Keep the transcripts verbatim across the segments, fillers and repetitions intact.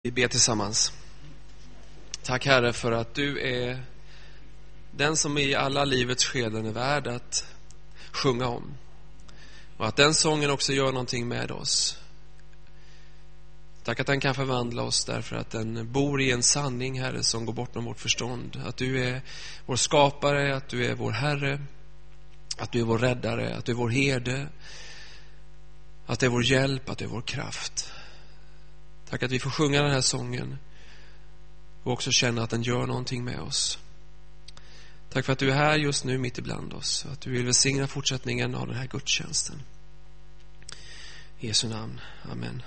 Vi ber tillsammans. Tack Herre för att du är den som i alla livets skeden är värd att sjunga om. Och att den sången också gör någonting med oss. Tack att den kan förvandla oss därför att den bor i en sanning, Herre, som går bortom vårt förstånd. Att du är vår skapare, att du är vår Herre, att du är vår räddare, att du är vår herde, att du är vår hjälp, att du är vår kraft. Tack att vi får sjunga den här sången och också känna att den gör någonting med oss. Tack för att du är här just nu mitt ibland oss och att du vill välsigna fortsättningen av den här gudstjänsten. I Jesu namn. Amen.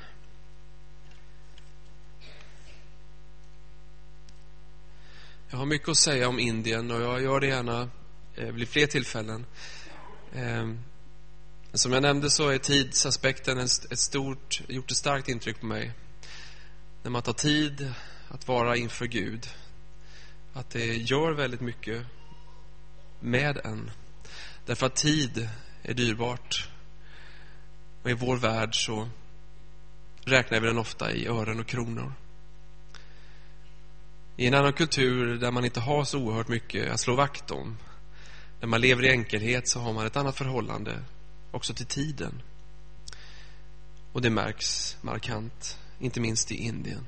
Jag har mycket att säga om Indien och jag gör det gärna vid fler tillfällen. Som jag nämnde så är tidsaspekten ett stort, gjort ett starkt intryck på mig. När man tar tid att vara inför Gud, att det gör väldigt mycket med en. Därför att tid är dyrbart. Och i vår värld så räknar vi den ofta i ören och kronor. I en annan kultur där man inte har så oerhört mycket att slå vakt om, när man lever i enkelhet, så har man ett annat förhållande också till tiden. Och det märks markant, inte minst i Indien.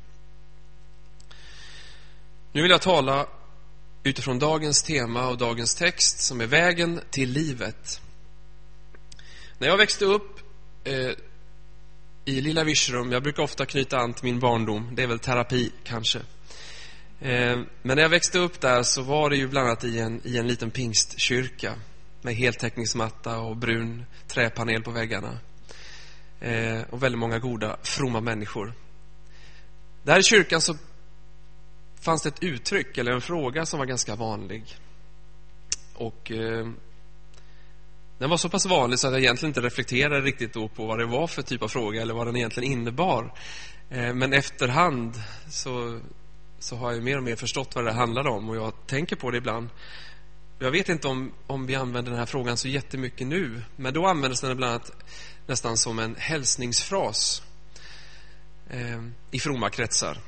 Nu vill jag tala utifrån dagens tema och dagens text, som är vägen till livet. När jag växte upp eh, i lilla Virserum, jag brukar ofta knyta an till min barndom, det är väl terapi kanske. Eh, men när jag växte upp där så var det ju bland annat i en, i en liten pingstkyrka med heltäckningsmatta och brun träpanel på väggarna. Eh, och väldigt många goda, fromma människor. Där i kyrkan så fanns det ett uttryck eller en fråga som var ganska vanlig. Och eh, den var så pass vanlig så att jag egentligen inte reflekterade riktigt då på vad det var för typ av fråga eller vad den egentligen innebar. Eh, men efterhand så, så har jag mer och mer förstått vad det handlade om, och jag tänker på det ibland. Jag vet inte om, om vi använder den här frågan så jättemycket nu, men då användes den bland annat nästan som en hälsningsfras eh, i fromma kretsar.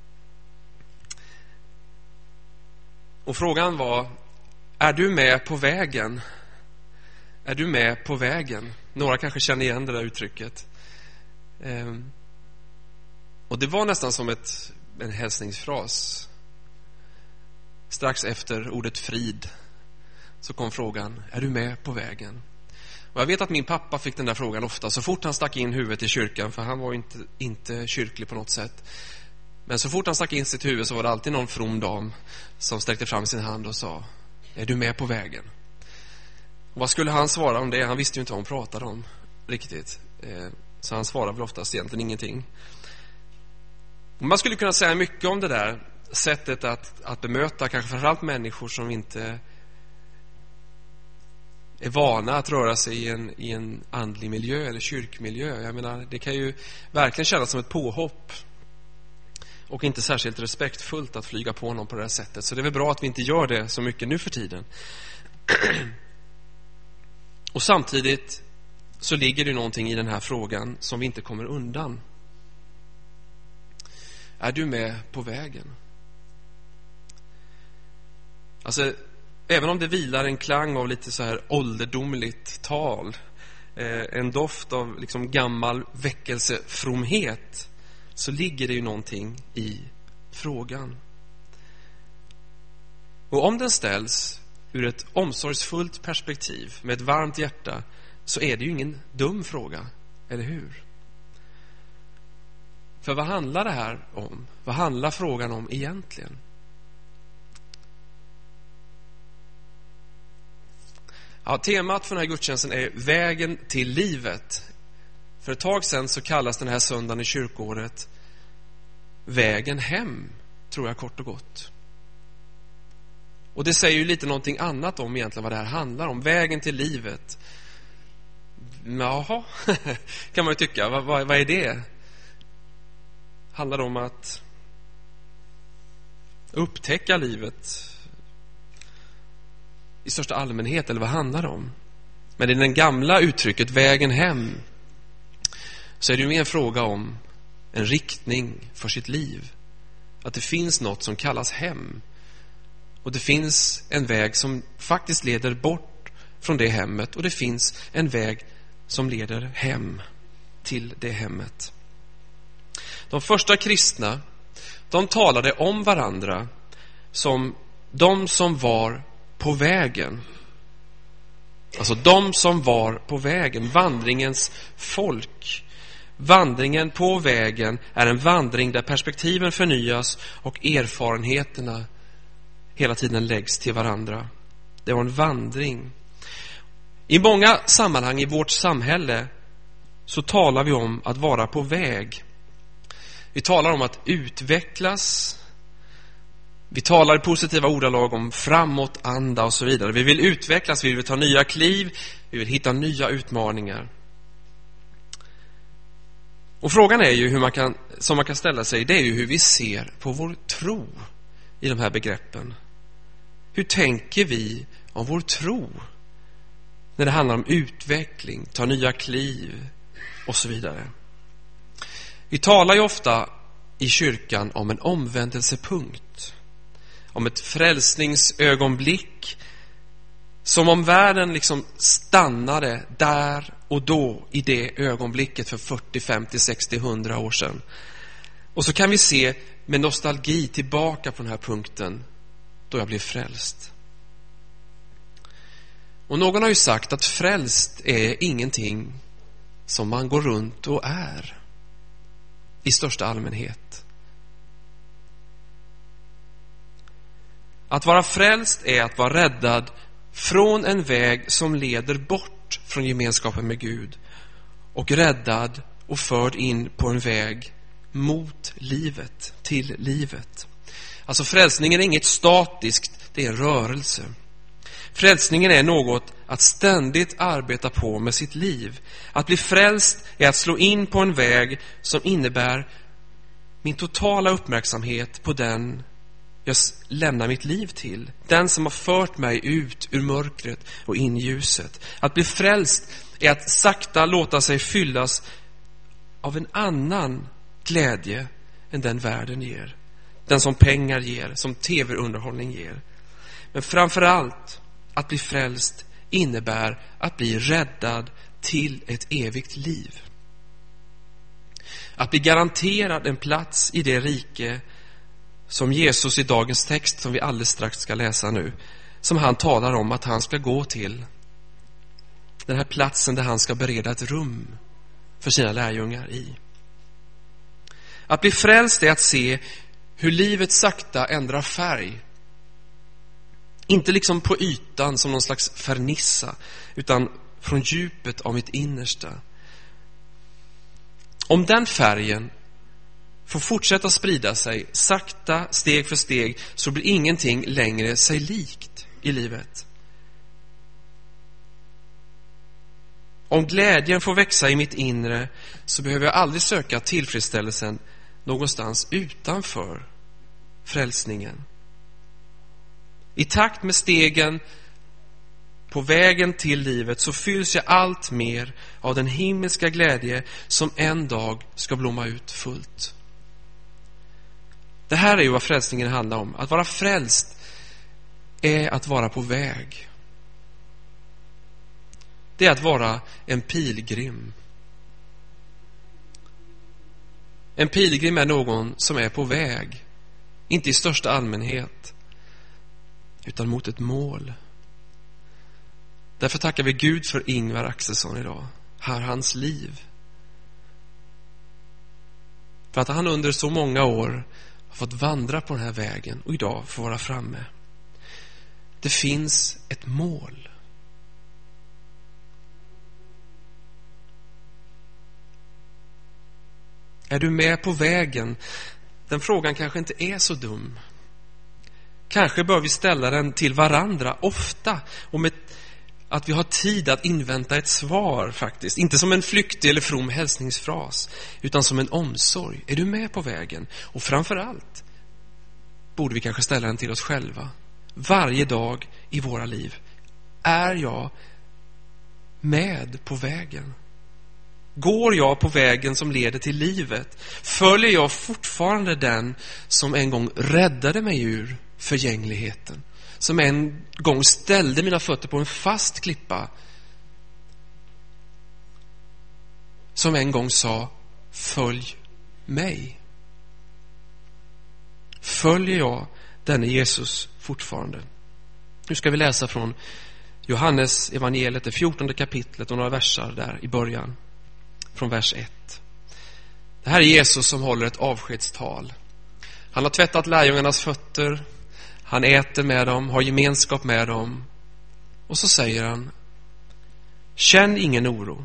Och frågan var: är du med på vägen? Är du med på vägen? Några kanske känner igen det där uttrycket. Eh, och det var nästan som ett, en hälsningsfras. Strax efter ordet frid så kom frågan: är du med på vägen? Och jag vet att min pappa fick den där frågan ofta så fort han stack in huvudet i kyrkan, för han var inte, inte kyrklig på något sätt. Men så fort han stack in sitt huvud så var det alltid någon from dam som sträckte fram sin hand och sa: är du med på vägen? Och vad skulle han svara om det? Han visste ju inte vad han pratade om riktigt. Så han svarade väl oftast egentligen ingenting. Och man skulle kunna säga mycket om det där sättet att, att bemöta kanske framförallt människor som inte är vana att röra sig i en, i en andlig miljö eller kyrkmiljö. Jag menar, det kan ju verkligen kännas som ett påhopp och inte särskilt respektfullt att flyga på någon på det här sättet. Så det är väl bra att vi inte gör det så mycket nu för tiden. Och samtidigt så ligger det någonting i den här frågan som vi inte kommer undan. Är du med på vägen? Alltså, även om det vilar en klang av lite så här ålderdomligt tal, eh, en doft av liksom gammal väckelsefromhet, så ligger det ju någonting i frågan. Och om den ställs ur ett omsorgsfullt perspektiv med ett varmt hjärta, så är det ju ingen dum fråga, eller hur? För vad handlar det här om? Vad handlar frågan om egentligen? Ja, temat för den här gudstjänsten är vägen till livet. För ett tag sedan så kallas den här söndagen i kyrkåret vägen hem, tror jag kort och gott. Och det säger ju lite någonting annat om egentligen vad det här handlar om. Vägen till livet. Jaha, kan man ju tycka. Vad, vad, vad är det? Handlar det om att upptäcka livet i största allmänhet, eller vad handlar det om? Men i den gamla uttrycket vägen hem så är det ju mer en fråga om en riktning för sitt liv. Att det finns något som kallas hem. Och det finns en väg som faktiskt leder bort från det hemmet. Och det finns en väg som leder hem till det hemmet. De första kristna, de talade om varandra som de som var på vägen. Alltså de som var på vägen, vandringens folk. Vandringen på vägen är en vandring där perspektiven förnyas och erfarenheterna hela tiden läggs till varandra. Det var en vandring. I många sammanhang i vårt samhälle så talar vi om att vara på väg. Vi talar om att utvecklas. Vi talar i positiva ordalag om framåtanda och så vidare. Vi vill utvecklas, vi vill ta nya kliv, vi vill hitta nya utmaningar. Och frågan är ju hur man kan, som man kan ställa sig, det är ju hur vi ser på vår tro i de här begreppen. Hur tänker vi om vår tro när det handlar om utveckling, ta nya kliv och så vidare? Vi talar ju ofta i kyrkan om en omvändelsepunkt, om ett frälsningsögonblick, som om världen liksom stannade där och då i det ögonblicket för fyrtio, femtio, sextio, hundra år sedan. Och så kan vi se med nostalgi tillbaka på den här punkten då jag blev frälst. Och någon har ju sagt att frälst är ingenting som man går runt och är i största allmänhet. Att vara frälst är att vara räddad från en väg som leder bort från gemenskapen med Gud och räddad och förd in på en väg mot livet, till livet. Alltså frälsningen är inget statiskt, det är en rörelse. Frälsningen är något att ständigt arbeta på med sitt liv. Att bli frälst är att slå in på en väg som innebär min totala uppmärksamhet på den jag lämnar mitt liv till. Den som har fört mig ut ur mörkret och in i ljuset. Att bli frälst är att sakta låta sig fyllas av en annan glädje än den världen ger. Den som pengar ger, som tv-underhållning ger. Men framförallt att bli frälst innebär att bli räddad till ett evigt liv. Att bli garanterad en plats i det rike som Jesus i dagens text, som vi alldeles strax ska läsa nu, som han talar om att han ska gå till. Den här platsen där han ska bereda ett rum för sina lärjungar i. Att bli frälst är att se hur livet sakta ändrar färg. Inte liksom på ytan som någon slags fernissa, utan från djupet av mitt innersta. Om den färgen får fortsätta sprida sig sakta, steg för steg, så blir ingenting längre sig likt i livet. Om glädjen får växa i mitt inre, så behöver jag aldrig söka tillfredsställelsen någonstans utanför frälsningen. I takt med stegen på vägen till livet så fylls jag allt mer av den himmelska glädje som en dag ska blomma ut fullt. Det här är ju vad frälsningen handlar om. Att vara frälst är att vara på väg. Det är att vara en pilgrim. En pilgrim är någon som är på väg. Inte i största allmänhet, utan mot ett mål. Därför tackar vi Gud för Ingvar Axelsson idag. Här hans liv. För att han under så många år har fått vandra på den här vägen och idag får vara framme. Det finns ett mål. Är du med på vägen? Den frågan kanske inte är så dum. Kanske bör vi ställa den till varandra ofta, och med att vi har tid att invänta ett svar faktiskt. Inte som en flyktig eller from hälsningsfras, utan som en omsorg. Är du med på vägen? Och framförallt borde vi kanske ställa den till oss själva. Varje dag i våra liv. Är jag med på vägen? Går jag på vägen som leder till livet? Följer jag fortfarande den som en gång räddade mig ur förgängligheten? Som en gång ställde mina fötter på en fast klippa? Som en gång sa, följ mig. Följer jag denne Jesus fortfarande? Nu ska vi läsa från Johannes evangeliet, det fjortonde kapitlet och några versar där i början. Från vers ett. Det här är Jesus som håller ett avskedstal. Han har tvättat lärjungarnas fötter. Han äter med dem, har gemenskap med dem. Och så säger han, känn ingen oro.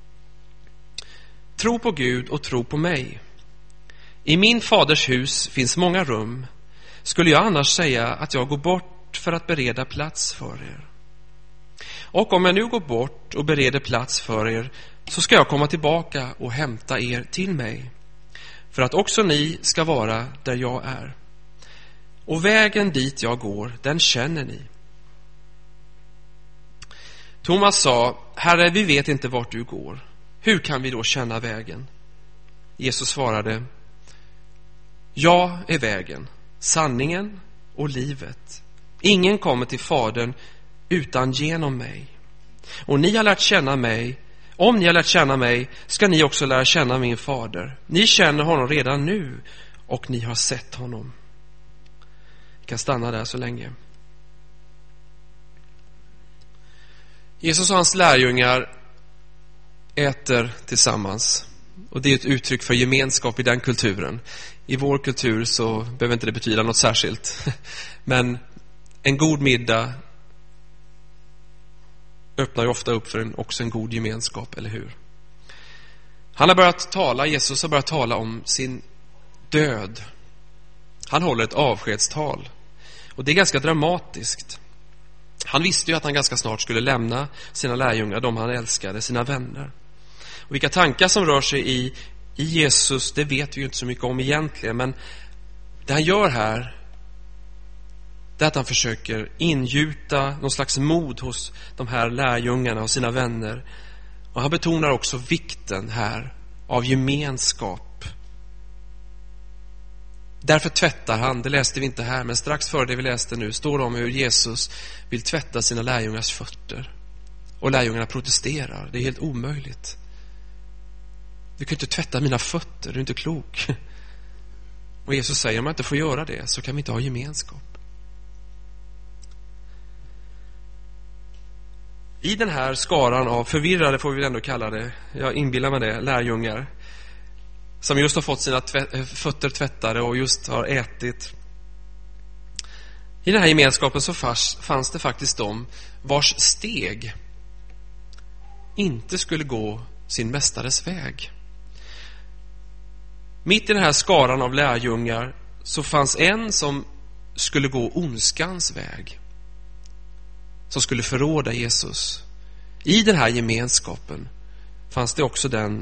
Tro på Gud och tro på mig. I min faders hus finns många rum. Skulle jag annars säga att jag går bort för att bereda plats för er? Och om jag nu går bort och bereder plats för er, så ska jag komma tillbaka och hämta er till mig, för att också ni ska vara där jag är. Och vägen dit jag går, den känner ni. Thomas sa, Herre, vi vet inte vart du går. Hur kan vi då känna vägen? Jesus svarade, jag är vägen, sanningen och livet. Ingen kommer till Fadern utan genom mig. Och ni har lärt känna mig. Om ni har lärt känna mig ska ni också lära känna min fader. Ni känner honom redan nu och ni har sett honom. Vi kan stanna där så länge. Jesus och hans lärjungar äter tillsammans. Och det är ett uttryck för gemenskap i den kulturen. I vår kultur så behöver inte det betyda något särskilt. Men en god middag öppnar ju ofta upp för en, också en god gemenskap, eller hur? Han har börjat tala, Jesus har börjat tala om sin död. Han håller ett avskedstal. Och det är ganska dramatiskt. Han visste ju att han ganska snart skulle lämna sina lärjungar, de han älskade, sina vänner. Och vilka tankar som rör sig i, i Jesus, det vet vi ju inte så mycket om egentligen. Men det han gör här, det är att han försöker ingjuta någon slags mod hos de här lärjungarna och sina vänner. Och han betonar också vikten här av gemenskap. Därför tvättar han, det läste vi inte här, men strax före det vi läste nu står det om hur Jesus vill tvätta sina lärjungars fötter. Och lärjungarna protesterar, det är helt omöjligt. Du kan inte tvätta mina fötter, du är inte klok. Och Jesus säger, om man inte får göra det så kan vi inte ha gemenskap. I den här skaran av förvirrade, får vi ändå kalla det, jag inbillar mig det, lärjungar som just har fått sina tvätt, fötter tvättade och just har ätit. I den här gemenskapen så fanns det faktiskt de vars steg inte skulle gå sin mästares väg. Mitt i den här skaran av lärjungar så fanns en som skulle gå ondskans väg, som skulle förråda Jesus. I den här gemenskapen fanns det också den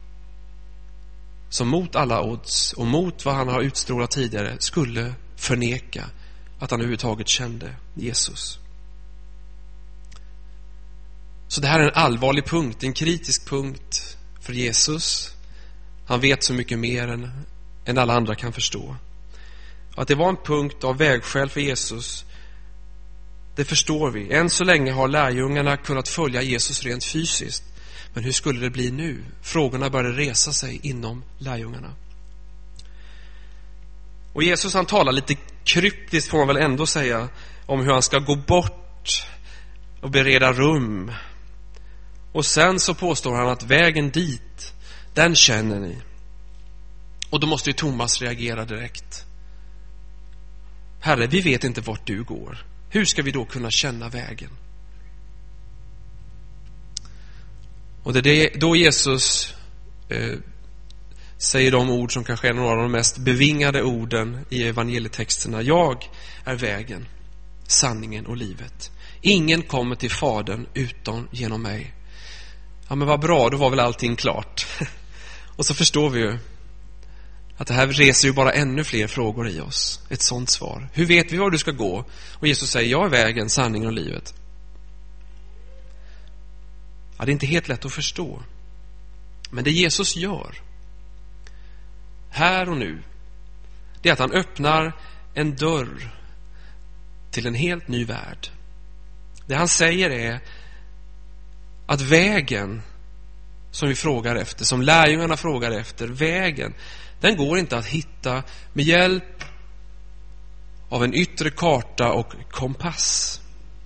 som mot alla odds och mot vad han har utstrålat tidigare skulle förneka att han överhuvudtaget kände Jesus. Så det här är en allvarlig punkt, en kritisk punkt för Jesus. Han vet så mycket mer än, än alla andra kan förstå. Att det var en punkt av vägskäl för Jesus, det förstår vi. Än så länge har lärjungarna kunnat följa Jesus rent fysiskt. Men hur skulle det bli nu? Frågorna började resa sig inom lärjungarna. Och Jesus, han talar lite kryptiskt, får man väl ändå säga, om hur han ska gå bort och bereda rum. Och sen så påstår han att vägen dit, den känner ni. Och då måste ju Thomas reagera direkt. Herre, vi vet inte vart du går. Hur ska vi då kunna känna vägen? Och det är då Jesus eh, säger de ord som kanske är några av de mest bevingade orden i evangelietexterna. Jag är vägen, sanningen och livet. Ingen kommer till Fadern utan genom mig. Ja, men vad bra, då var väl allting klart. Och så förstår vi ju att det här reser ju bara ännu fler frågor i oss. Ett sånt svar. Hur vet vi var du ska gå? Och Jesus säger, jag är vägen, sanningen och livet. Ja, det är inte helt lätt att förstå. Men det Jesus gör här och nu, det är att han öppnar en dörr till en helt ny värld. Det han säger är att vägen som vi frågar efter, som lärjungarna frågar efter, vägen, den går inte att hitta med hjälp av en yttre karta och kompass.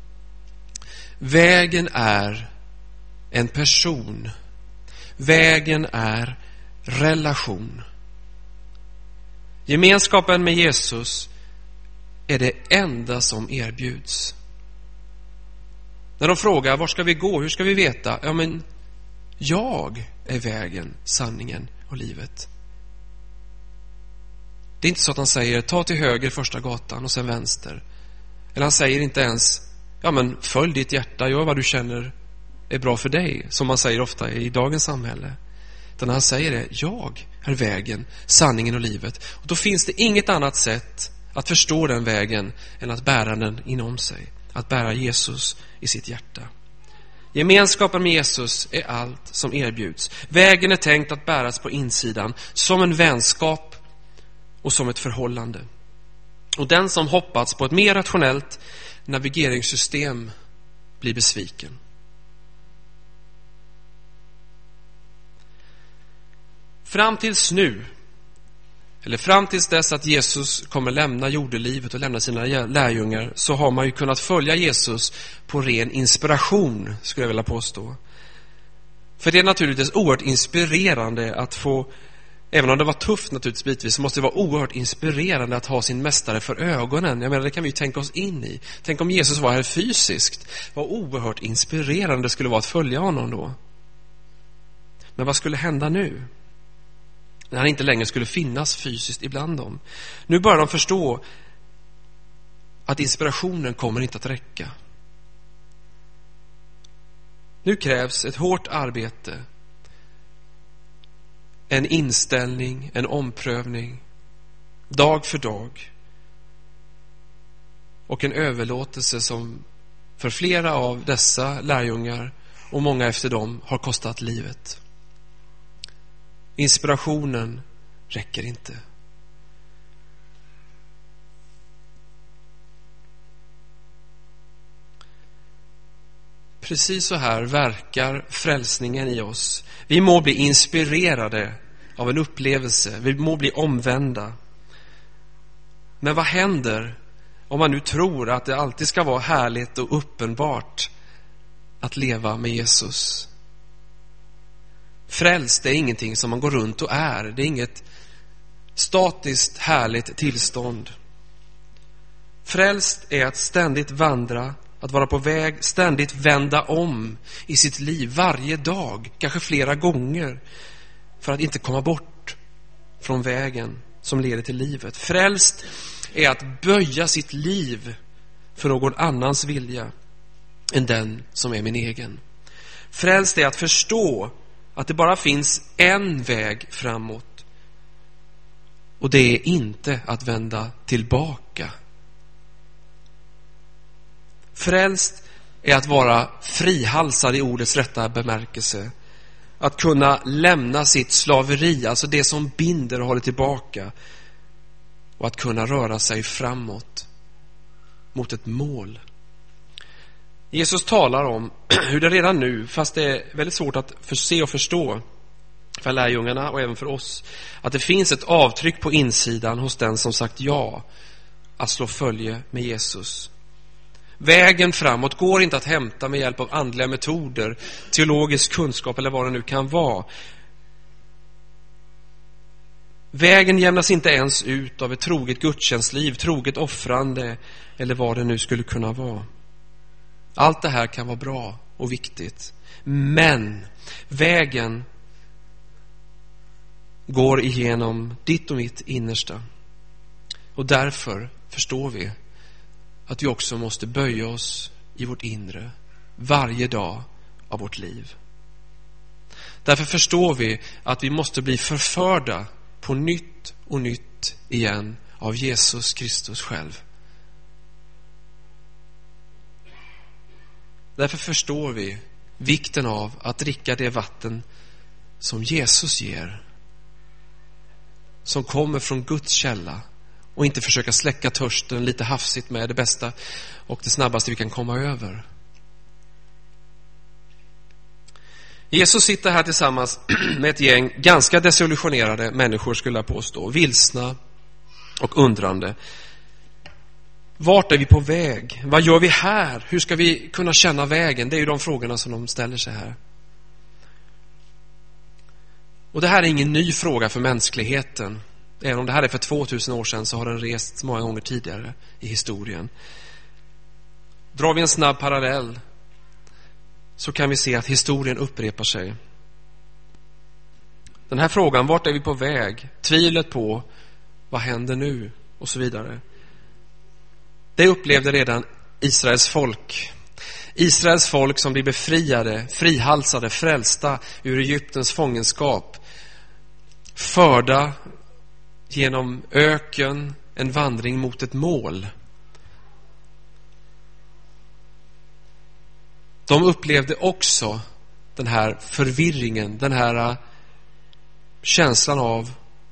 Vägen är en person. Vägen är relation. Gemenskapen med Jesus är det enda som erbjuds. När de frågar, var ska vi gå? Hur ska vi veta? Ja, men jag är vägen, sanningen och livet. Det är inte så att han säger, ta till höger första gatan och sen vänster. Eller han säger inte ens, ja men följ ditt hjärta, gör vad du känner är bra för dig, som man säger ofta i dagens samhälle. Utan han säger det, jag är vägen, sanningen och livet. Och då finns det inget annat sätt att förstå den vägen än att bära den inom sig. Att bära Jesus i sitt hjärta. Gemenskapen med Jesus är allt som erbjuds. Vägen är tänkt att bäras på insidan som en vänskap och som ett förhållande. Och den som hoppats på ett mer rationellt navigeringssystem blir besviken. Fram tills nu, eller fram tills dess att Jesus kommer lämna jordelivet och lämna sina lärjungar, så har man ju kunnat följa Jesus på ren inspiration, skulle jag vilja påstå. För det är naturligtvis oerhört inspirerande att få, även om det var tufft naturligtvis bitvis, så måste det vara oerhört inspirerande att ha sin mästare för ögonen. Jag menar, det kan vi ju tänka oss in i. Tänk om Jesus var här fysiskt. Vad oerhört inspirerande det skulle vara att följa honom då. Men vad skulle hända nu? När han inte längre skulle finnas fysiskt ibland dem. Nu börjar de förstå att inspirationen kommer inte att räcka. Nu krävs ett hårt arbete, en inställning, en omprövning, dag för dag. Och en överlåtelse som för flera av dessa lärjungar och många efter dem har kostat livet. Inspirationen räcker inte. Precis så här verkar frälsningen i oss. Vi må bli inspirerade av en upplevelse. Vi må bli omvända. Men vad händer om man nu tror att det alltid ska vara härligt och uppenbart att leva med Jesus? Frälst är ingenting som man går runt och är. Det är inget statiskt härligt tillstånd. Frälst är att ständigt vandra, att vara på väg, ständigt vända om i sitt liv varje dag, kanske flera gånger, för att inte komma bort från vägen som leder till livet. Frälst är att böja sitt liv för någon annans vilja än den som är min egen. Frälst är att förstå att det bara finns en väg framåt. Och det är inte att vända tillbaka. Frälst är att vara frihalsad i ordets rätta bemärkelse. Att kunna lämna sitt slaveri, alltså det som binder och håller tillbaka. Och att kunna röra sig framåt mot ett mål. Jesus talar om hur det redan nu, fast det är väldigt svårt att se och förstå för lärjungarna och även för oss, att det finns ett avtryck på insidan hos den som sagt ja att slå följe med Jesus. Vägen framåt går inte att hämta med hjälp av andliga metoder, teologisk kunskap eller vad det nu kan vara. Vägen jämnas inte ens ut av ett troget gudstjänstliv, troget offrande eller vad det nu skulle kunna vara. Allt det här kan vara bra och viktigt. Men vägen går igenom ditt och mitt innersta. Och därför förstår vi att vi också måste böja oss i vårt inre varje dag av vårt liv. Därför förstår vi att vi måste bli förförda på nytt och nytt igen av Jesus Kristus själv. Därför förstår vi vikten av att dricka det vatten som Jesus ger, som kommer från Guds källa, och inte försöka släcka törsten lite hafsigt med det bästa och det snabbaste vi kan komma över. Jesus sitter här tillsammans med ett gäng ganska desillusionerade människor, skulle jag påstå, vilsna och undrande. Vart är vi på väg? Vad gör vi här? Hur ska vi kunna känna vägen? Det är ju de frågorna som de ställer sig här. Och det här är ingen ny fråga för mänskligheten. Även om det här är för tvåtusen år sedan, så har den rest många gånger tidigare i historien. Drar vi en snabb parallell, så kan vi se att historien upprepar sig. Den här frågan, vart är vi på väg? Tvivlet på vad händer nu? Och så vidare. Det upplevde redan Israels folk. Israels folk som blir befriade, frihalsade, frälsta ur Egyptens fångenskap. Förda genom öken, en vandring mot ett mål. De upplevde också den här förvirringen, den här känslan av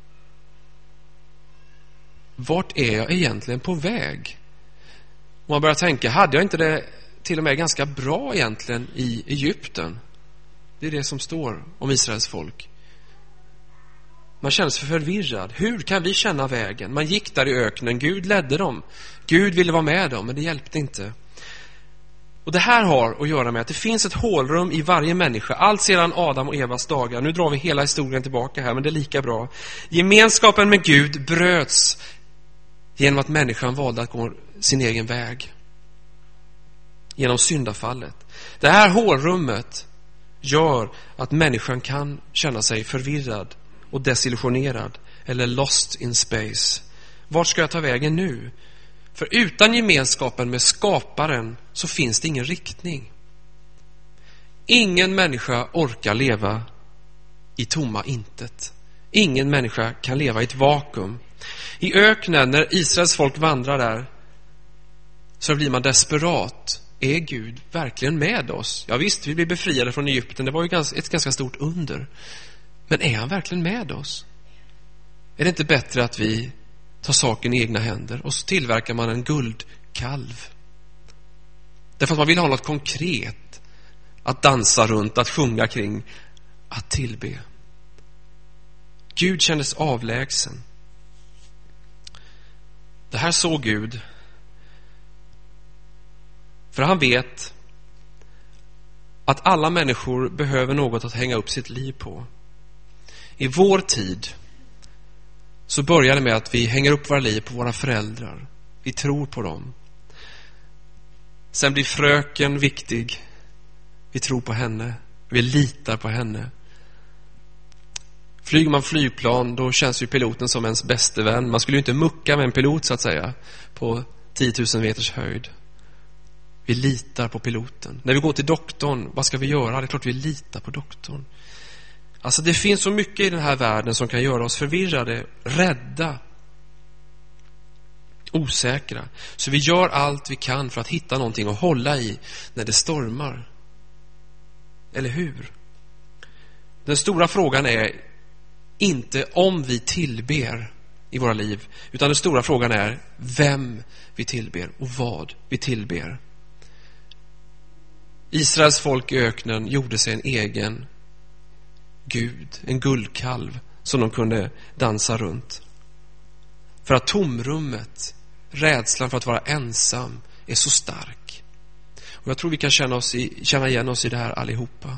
vart är jag egentligen på väg? Och man börjar tänka, hade jag inte det till och med ganska bra egentligen i Egypten? Det är det som står om Israels folk. Man känner sig förvirrad. Hur kan vi känna vägen? Man gick där i öknen, Gud ledde dem. Gud ville vara med dem, men det hjälpte inte. Och det här har att göra med att det finns ett hålrum i varje människa, allt sedan Adam och Evas dagar. Nu drar vi hela historien tillbaka här, men det är lika bra. Gemenskapen med Gud bröts genom att människan valde att gå sin egen väg. Genom syndafallet. Det här hålrummet gör att människan kan känna sig förvirrad och desillusionerad, eller lost in space. Vart ska jag ta vägen nu? För utan gemenskapen med skaparen så finns det ingen riktning. Ingen människa orkar leva i tomma intet. Ingen människa kan leva i ett vakuum. I öknen, när Israels folk vandrar där, så blir man desperat. Är Gud verkligen med oss? Ja visst, vi blir befriade från Egypten. Det var ju ett ganska stort under. Men är han verkligen med oss? Är det inte bättre att vi tar saken i egna händer och så tillverkar man en guldkalv? Därför att man vill ha något konkret att dansa runt, att sjunga kring, att tillbe. Gud kändes avlägsen. Det här såg Gud. För han vet att alla människor behöver något att hänga upp sitt liv på. I vår tid så börjar det med att vi hänger upp våra liv på våra föräldrar. Vi tror på dem. Sen blir fröken viktig. Vi tror på henne. Vi litar på henne. Flyger man flygplan, då känns ju piloten som ens bäste vän. Man skulle ju inte mucka med en pilot, så att säga, på tio tusen meters höjd. Vi litar på piloten. När vi går till doktorn, vad ska vi göra? Det är klart vi litar på doktorn. Alltså det finns så mycket i den här världen som kan göra oss förvirrade, rädda, osäkra. Så vi gör allt vi kan för att hitta någonting att hålla i när det stormar. Eller hur? Den stora frågan är inte om vi tillber i våra liv, utan den stora frågan är vem vi tillber och vad vi tillber. Israels folk i öknen gjorde sig en egen Gud, en guldkalv som de kunde dansa runt. För att tomrummet, rädslan för att vara ensam, är så stark. Och jag tror vi kan känna, oss i, känna igen oss i det här allihopa.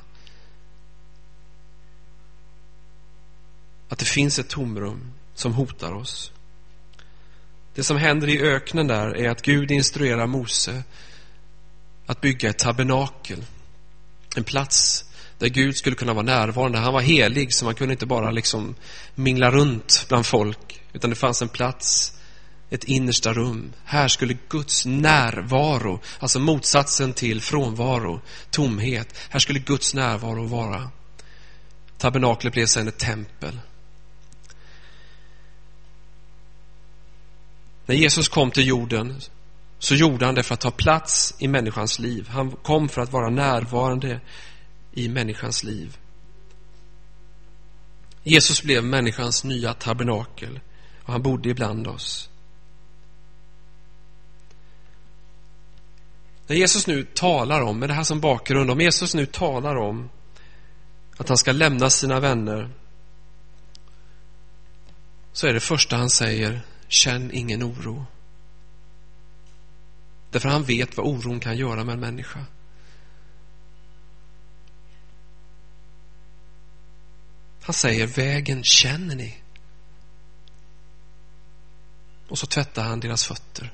Att det finns ett tomrum som hotar oss. Det som händer i öknen där är att Gud instruerar Mose att bygga ett tabernakel. En plats där Gud skulle kunna vara närvarande. Han var helig, så man kunde inte bara liksom mingla runt bland folk, utan det fanns en plats, ett innersta rum. Här skulle Guds närvaro, alltså motsatsen till frånvaro, tomhet, här skulle Guds närvaro vara. Tabernaklet blev sedan ett tempel. När Jesus kom till jorden så gjorde han det för att ta plats i människans liv. Han kom för att vara närvarande i människans liv. Jesus blev människans nya tabernakel och han bodde ibland oss. När Jesus nu talar om, med det här som bakgrund, om Jesus nu talar om att han ska lämna sina vänner, så är det första han säger: känn ingen oro. Därför han vet vad oron kan göra med en människa. Han säger: vägen känner ni. Och så tvättar han deras fötter.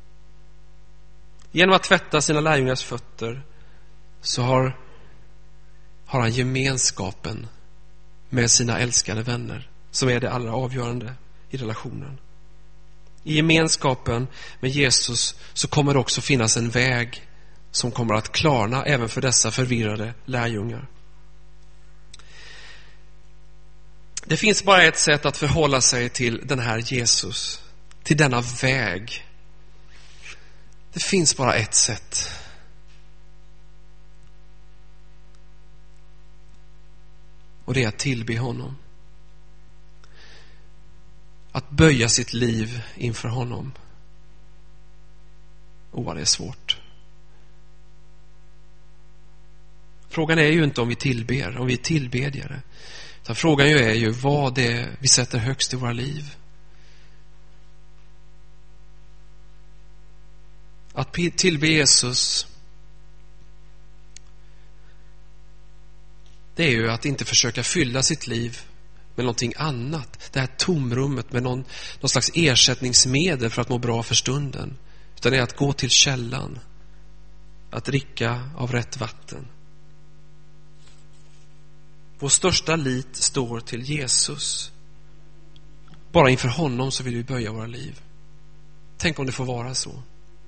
Genom att tvätta sina lärjungars fötter så har, har han gemenskapen med sina älskade vänner, som är det allra avgörande i relationen. I gemenskapen med Jesus så kommer det också finnas en väg som kommer att klarna även för dessa förvirrade lärjungar. Det finns bara ett sätt att förhålla sig till den här Jesus, till denna väg. Det finns bara ett sätt. Och det är att tillbe honom. Att böja sitt liv inför honom. Åh, det är svårt. Frågan är ju inte om vi tillber, om vi är tillbedjare. Utan frågan ju är ju vad det är vi sätter högst i våra liv. Att tillbe Jesus, det är ju att inte försöka fylla sitt liv med någonting annat. Det här tomrummet med någon, någon slags ersättningsmedel för att må bra för stunden. Utan det är att gå till källan. Att dricka av rätt vatten. Vår största lit står till Jesus. Bara inför honom så vill vi böja våra liv. Tänk om det får vara så.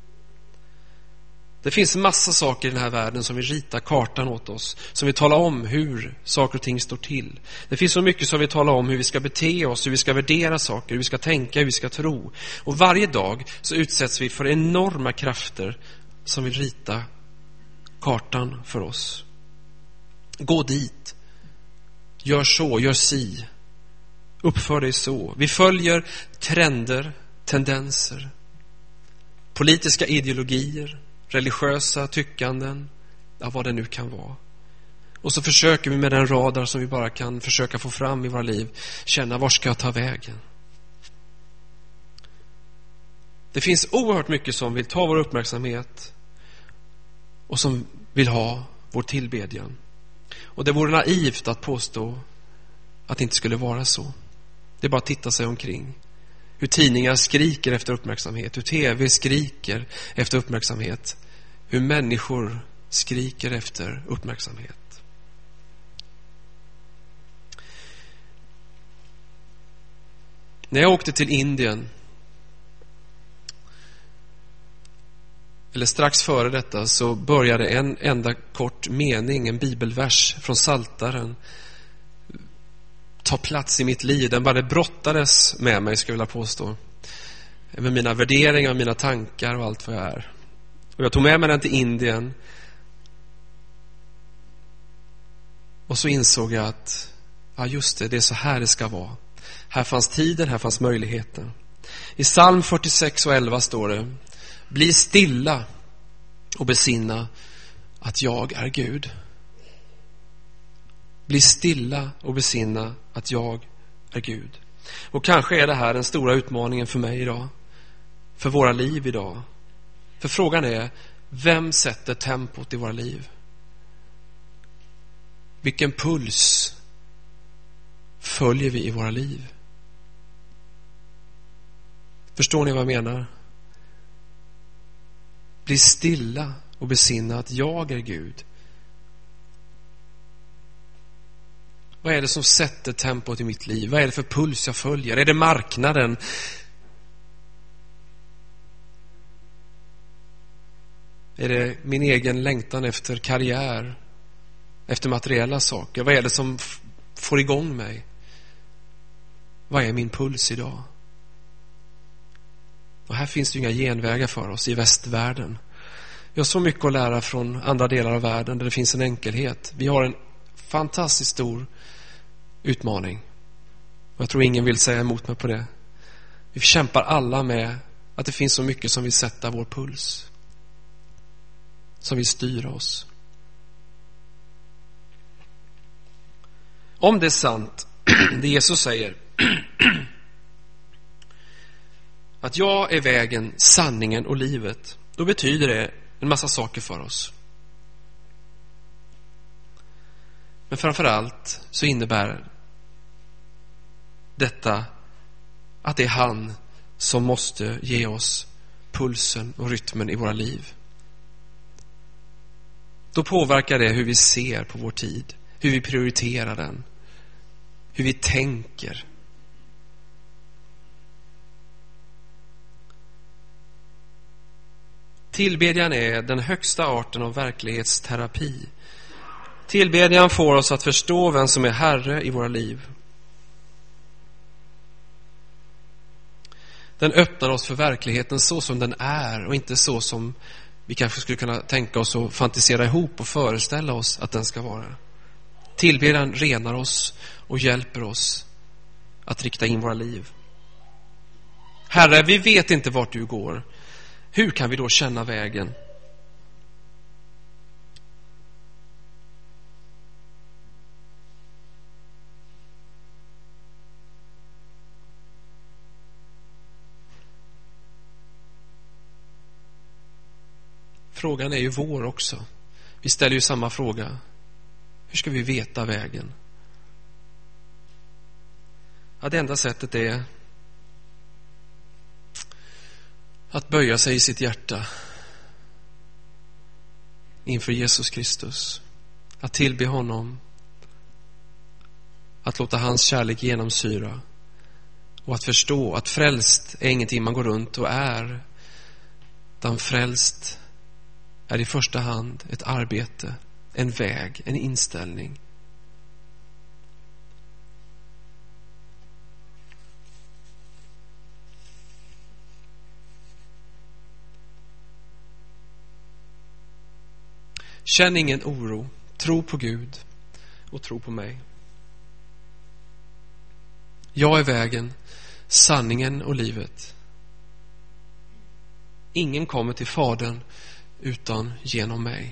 Det finns en massa saker i den här världen som vill rita kartan åt oss, som vill tala om hur saker och ting står till. Det finns så mycket som vill tala om hur vi ska bete oss, hur vi ska värdera saker, hur vi ska tänka, hur vi ska tro. Och varje dag så utsätts vi för enorma krafter som vill rita kartan för oss. Gå dit. Gör så, gör si. Uppför dig så. Vi följer trender, tendenser, politiska ideologier, religiösa tyckanden, ja, vad det nu kan vara. Och så försöker vi med den radar som vi bara kan försöka få fram i våra liv känna, var ska jag ta vägen? Det finns oerhört mycket som vill ta vår uppmärksamhet och som vill ha vår tillbedjan. Och det vore naivt att påstå att det inte skulle vara så. Det är bara att titta sig omkring. Hur tidningar skriker efter uppmärksamhet. Hur tv skriker efter uppmärksamhet. Hur människor skriker efter uppmärksamhet. När jag åkte till Indien, eller strax före detta, så började en enda kort mening, en bibelvers från Psaltaren, ta plats i mitt liv. Den bara brottades med mig, skulle jag vilja påstå. Med mina värderingar, mina tankar och allt vad jag är. Och jag tog med mig den till Indien. Och så insåg jag att, ja just det, det är så här det ska vara. Här fanns tiden, här fanns möjligheten. I psalm fyrtiosex och elva står det: bli stilla och besinna att jag är Gud. Bli stilla och besinna att jag är Gud. Och kanske är det här den stora utmaningen för mig idag. För våra liv idag. För frågan är, vem sätter tempot i våra liv? Vilken puls följer vi i våra liv? Förstår ni vad jag menar? Bli stilla och besinna att jag är Gud. Vad är det som sätter tempot i mitt liv? Vad är det för puls jag följer? Är det marknaden? Är det min egen längtan efter karriär? Efter materiella saker? Vad är det som f- får igång mig? Vad är min puls idag? Och här finns det ju inga genvägar för oss i västvärlden. Vi har så mycket att lära från andra delar av världen där det finns en enkelhet. Vi har en fantastiskt stor utmaning. Och jag tror ingen vill säga emot mig på det. Vi kämpar alla med att det finns så mycket som vill sätta vår puls, som vill styra oss. Om det är sant, det Jesus säger, att jag är vägen, sanningen och livet, då betyder det en massa saker för oss. Men framförallt så innebär detta att det är han som måste ge oss pulsen och rytmen i våra liv. Då påverkar det hur vi ser på vår tid, hur vi prioriterar den, hur vi tänker. Tillbedjan är den högsta arten av verklighetsterapi. Tillbedjan får oss att förstå vem som är Herre i våra liv. Den öppnar oss för verkligheten så som den är och inte så som vi kanske skulle kunna tänka oss och fantisera ihop och föreställa oss att den ska vara. Tillbedjan renar oss och hjälper oss att rikta in våra liv. Herre, vi vet inte vart du går. Hur kan vi då känna vägen? Frågan är ju vår också. Vi ställer ju samma fråga. Hur ska vi veta vägen? Ja, det enda sättet är att böja sig i sitt hjärta inför Jesus Kristus. Att tillbe honom. Att låta hans kärlek genomsyra. Och att förstå att frälst är ingenting man går runt och är. Utan frälst är i första hand ett arbete, en väg, en inställning. Känn ingen oro, tro på Gud och tro på mig. Jag är vägen, sanningen och livet. Ingen kommer till Fadern utan genom mig.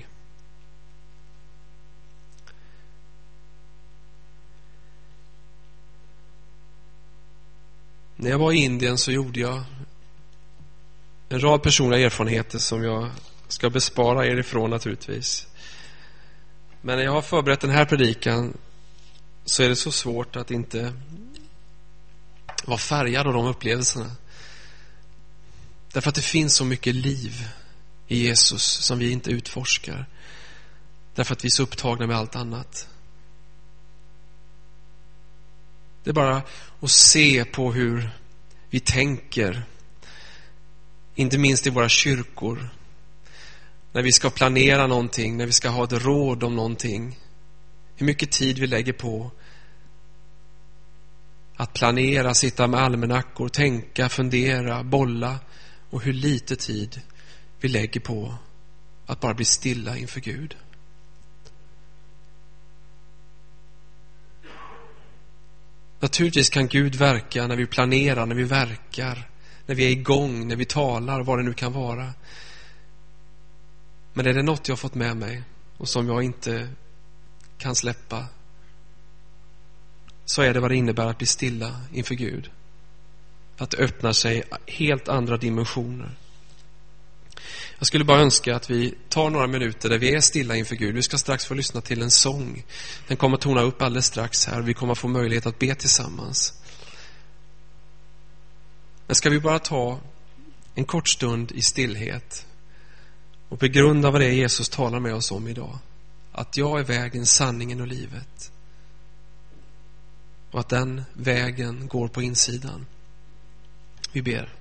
När jag var i Indien så gjorde jag en rad personliga erfarenheter som jag ska bespara er ifrån naturligtvis. Men när jag har förberett den här predikan så är det så svårt att inte vara färgad av de upplevelserna. Därför att det finns så mycket liv i Jesus som vi inte utforskar. Därför att vi är så upptagna med allt annat. Det är bara att se på hur vi tänker. Inte minst i våra kyrkor. När vi ska planera någonting, när vi ska ha ett råd om någonting. Hur mycket tid vi lägger på att planera, sitta med almanackor, tänka, fundera, bolla. Och hur lite tid vi lägger på att bara bli stilla inför Gud. Naturligtvis kan Gud verka när vi planerar, när vi verkar, när vi är igång, när vi talar, vad det nu kan vara. Men är det något jag har fått med mig och som jag inte kan släppa, så är det vad det innebär att bli stilla inför Gud. Att öppna sig helt andra dimensioner. Jag skulle bara önska att vi tar några minuter där vi är stilla inför Gud. Vi ska strax få lyssna till en sång. Den kommer att tona upp alldeles strax här. Vi kommer att få möjlighet att be tillsammans. Men ska vi bara ta en kort stund i stillhet och begrunda vad det är Jesus talar med oss om idag. Att jag är vägen, sanningen och livet. Och att den vägen går på insidan. Vi ber.